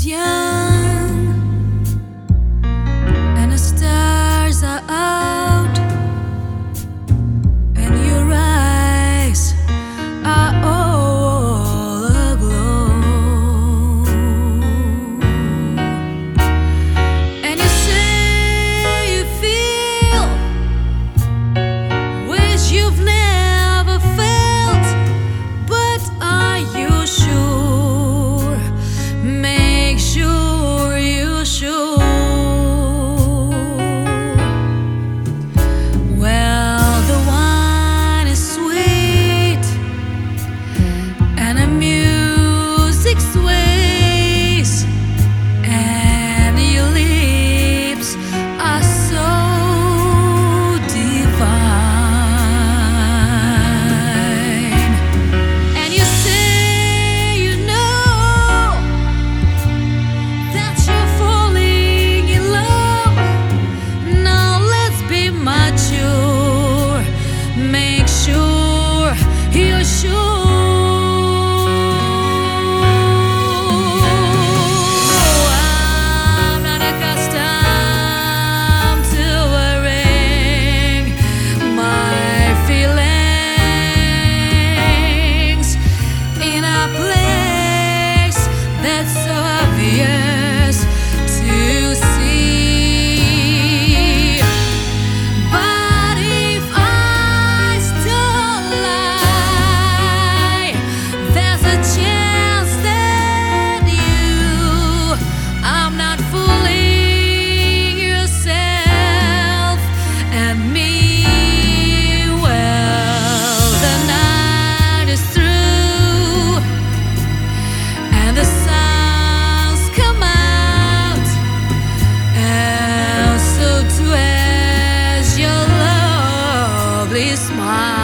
is young and the stars are out and your eyes are all aglow, and you say you feel which you've never felt, but are you sure? Make sure you sure. Well, the wine is sweet and the music sways, and your lips are so divine, and you say you know that you're falling in love. Now let's be mature. Make sure you're sure. I'm not accustomed to wearing my feelings in a place that's so obvious to see. But if I still lie, there's a chance that I'm not fooling yourself and me. Well, the night is through and the sun's come out, and so too has your lovely smile.